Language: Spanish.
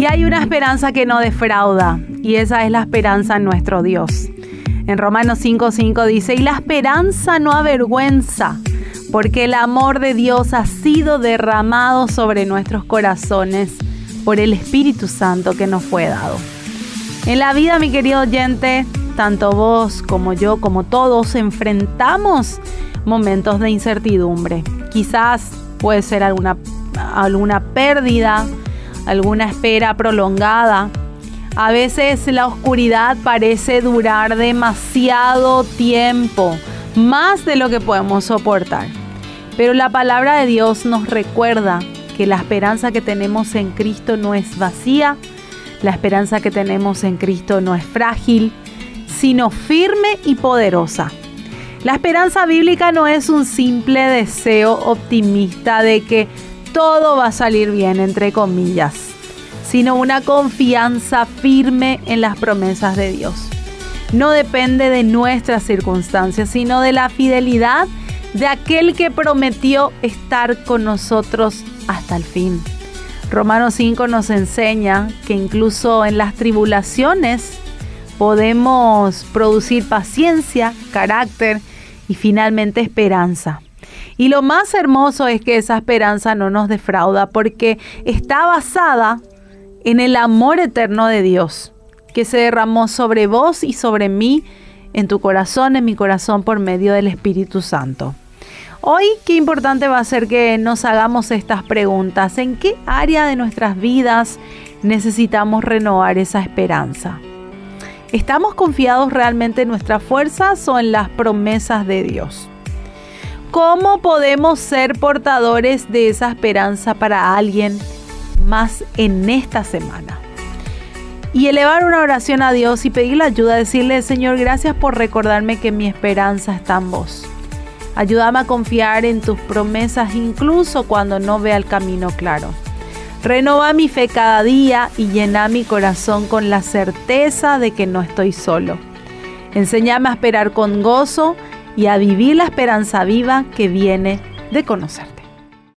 Y hay una esperanza que no defrauda, y esa es la esperanza en nuestro Dios. En Romanos 5:5 dice: y la esperanza no avergüenza, porque el amor de Dios ha sido derramado sobre nuestros corazones por el Espíritu Santo que nos fue dado. En la vida, mi querido oyente, tanto vos como yo, como todos, enfrentamos momentos de incertidumbre. Quizás puede ser alguna pérdida, alguna espera prolongada. A veces la oscuridad parece durar demasiado tiempo, más de lo que podemos soportar. Pero la palabra de Dios nos recuerda que la esperanza que tenemos en Cristo no es vacía, la esperanza que tenemos en Cristo no es frágil, sino firme y poderosa. La esperanza bíblica no es un simple deseo optimista de que todo va a salir bien, entre comillas, sino una confianza firme en las promesas de Dios. No depende de nuestras circunstancias, sino de la fidelidad de aquel que prometió estar con nosotros hasta el fin. Romanos 5 nos enseña que incluso en las tribulaciones podemos producir paciencia, carácter y finalmente esperanza. Y lo más hermoso es que esa esperanza no nos defrauda porque está basada en el amor eterno de Dios que se derramó sobre vos y sobre mí, en tu corazón, en mi corazón, por medio del Espíritu Santo. Hoy, qué importante va a ser que nos hagamos estas preguntas. ¿En qué área de nuestras vidas necesitamos renovar esa esperanza? ¿Estamos confiados realmente en nuestras fuerzas o en las promesas de Dios? ¿Cómo podemos ser portadores de esa esperanza para alguien más en esta semana? Y elevar una oración a Dios y pedirle ayuda, decirle: Señor, gracias por recordarme que mi esperanza está en vos. Ayúdame a confiar en tus promesas incluso cuando no vea el camino claro. Renova mi fe cada día y llena mi corazón con la certeza de que no estoy solo. Enséñame a esperar con gozo y a vivir la esperanza viva que viene de conocerte.